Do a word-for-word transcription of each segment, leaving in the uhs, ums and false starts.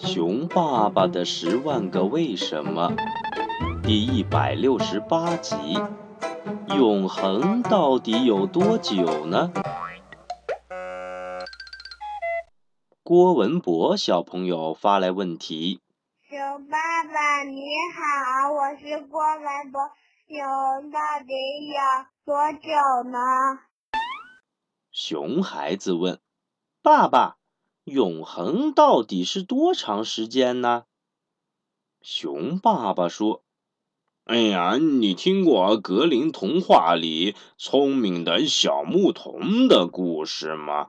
熊爸爸的十万个为什么第一百六十八集，永恒到底有多久呢？郭文博小朋友发来问题： 熊爸爸你好，我是郭文博，永到底有多久呢？ 熊孩子问：爸爸，永恒到底是多长时间呢？熊爸爸说： 哎呀，你听过格林童话里聪明的小牧童的故事吗？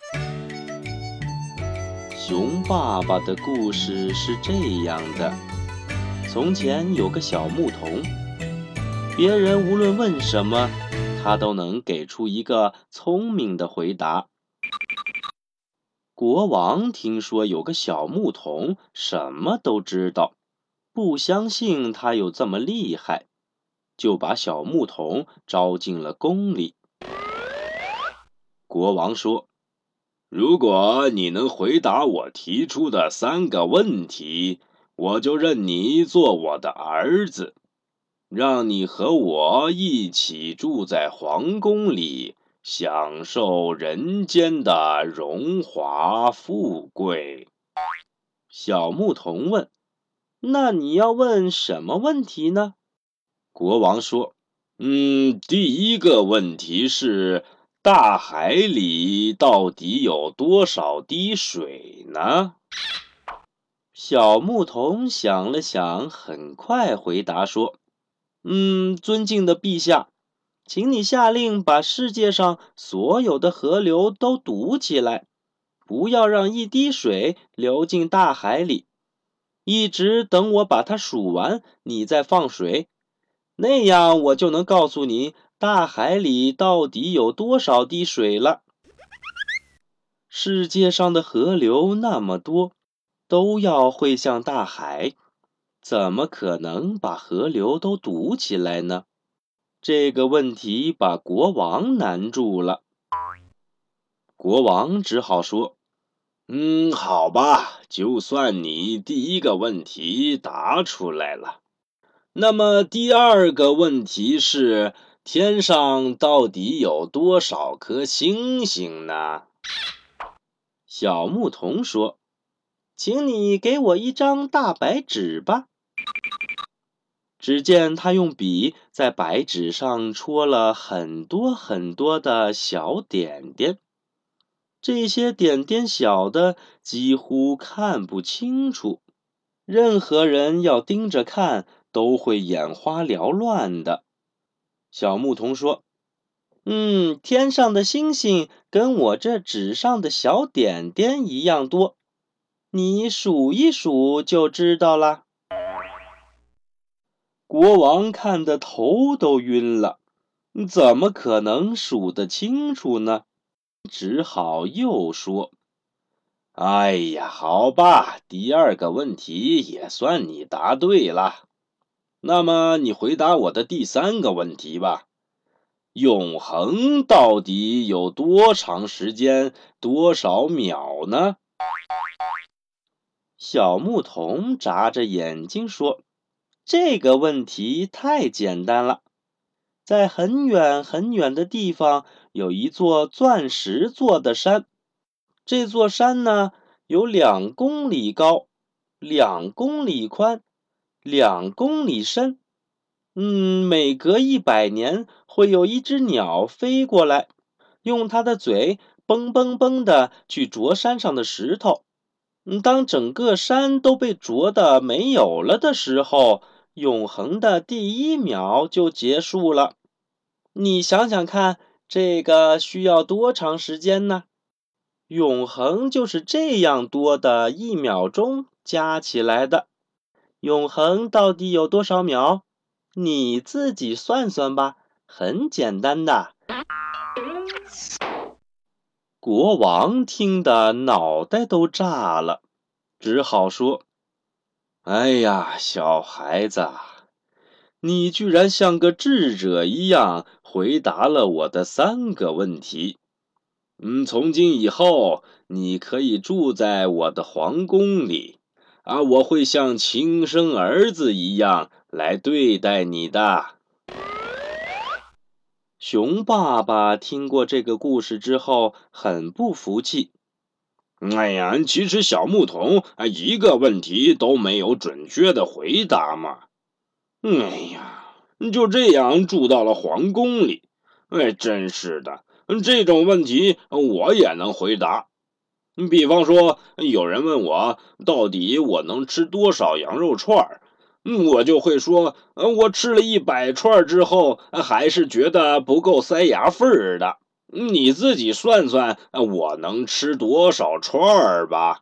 熊爸爸的故事是这样的：从前有个小牧童，别人无论问什么，他都能给出一个聪明的回答。国王听说有个小牧童什么都知道，不相信他有这么厉害，就把小牧童招进了宫里。国王说： 如果你能回答我提出的三个问题，我就认你做我的儿子，让你和我一起住在皇宫里，享受人间的荣华富贵。 小牧童问：那你要问什么问题呢？ 国王说：嗯，第一个问题是，大海里到底有多少滴水呢？ 小牧童想了想，很快回答说：嗯，尊敬的陛下，请你下令把世界上所有的河流都堵起来，不要让一滴水流进大海里，一直等我把它数完，你再放水，那样我就能告诉你大海里到底有多少滴水了。世界上的河流那么多，都要汇向大海，怎么可能把河流都堵起来呢？这个问题把国王难住了。国王只好说： 嗯，好吧，就算你第一个问题答出来了。那么第二个问题是，天上到底有多少颗星星呢？ 小牧童说：请你给我一张大白纸吧。只见他用笔在白纸上戳了很多很多的小点点，这些点点小的几乎看不清楚，任何人要盯着看都会眼花缭乱的。小牧童说：嗯，天上的星星跟我这纸上的小点点一样多，你数一数就知道了。国王看得头都晕了，怎么可能数得清楚呢？只好又说： 哎呀，好吧，第二个问题也算你答对了。那么你回答我的第三个问题吧。永恒到底有多长时间，多少秒呢？ 小牧童眨着眼睛说：这个问题太简单了。在很远很远的地方，有一座钻石做的山，这座山呢，有两公里高，两公里宽，两公里深。嗯，每隔一百年会有一只鸟飞过来，用它的嘴蹦蹦蹦的去啄山上的石头。嗯，当整个山都被啄得没有了的时候，永恒的第一秒就结束了。你想想看，这个需要多长时间呢？永恒就是这样多的一秒钟加起来的。永恒到底有多少秒？你自己算算吧，很简单的。国王听得脑袋都炸了，只好说： 哎呀，小孩子，你居然像个智者一样回答了我的三个问题。嗯，从今以后，你可以住在我的皇宫里， 啊，我会像亲生儿子一样来对待你的。” 熊爸爸听过这个故事之后，很不服气。 哎呀，其实小牧童啊，一个问题都没有准确的回答嘛。哎呀，就这样住到了皇宫里。哎，真是的，这种问题我也能回答。比方说，有人问我到底我能吃多少羊肉串，我就会说，我吃了一百串之后，还是觉得不够塞牙缝儿的。你自己算算，我能吃多少串吧？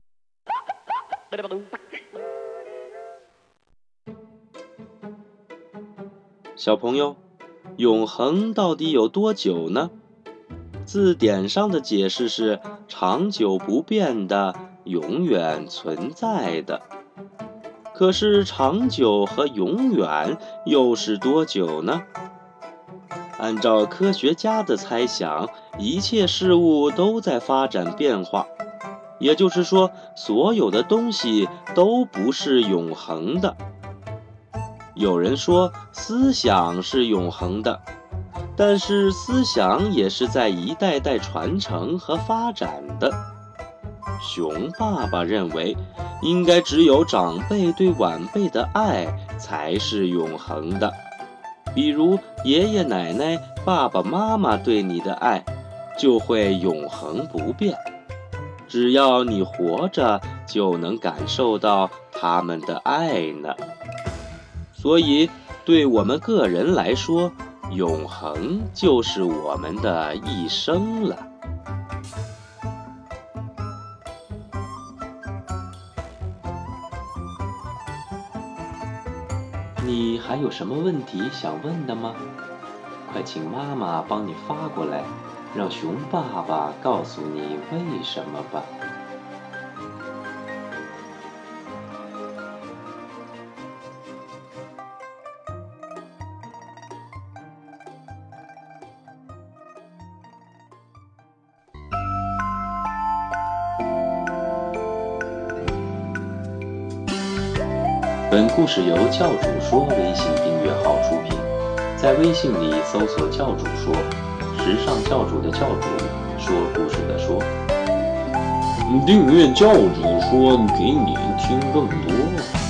小朋友，永恒到底有多久呢？字典上的解释是长久不变的，永远存在的。可是长久和永远又是多久呢？按照科学家的猜想，一切事物都在发展变化，也就是说，所有的东西都不是永恒的。有人说思想是永恒的，但是思想也是在一代代传承和发展的。熊爸爸认为，应该只有长辈对晚辈的爱才是永恒的。比如爷爷奶奶、爸爸妈妈对你的爱，就会永恒不变。只要你活着，就能感受到他们的爱呢。所以，对我们个人来说，永恒就是我们的一生了。你还有什么问题想问的吗？快请妈妈帮你发过来，让熊爸爸告诉你为什么吧。本故事由教主说微信订阅号出品，在微信里搜索教主说，时尚教主的教主，说故事的说。 订阅教主说，给你听更多。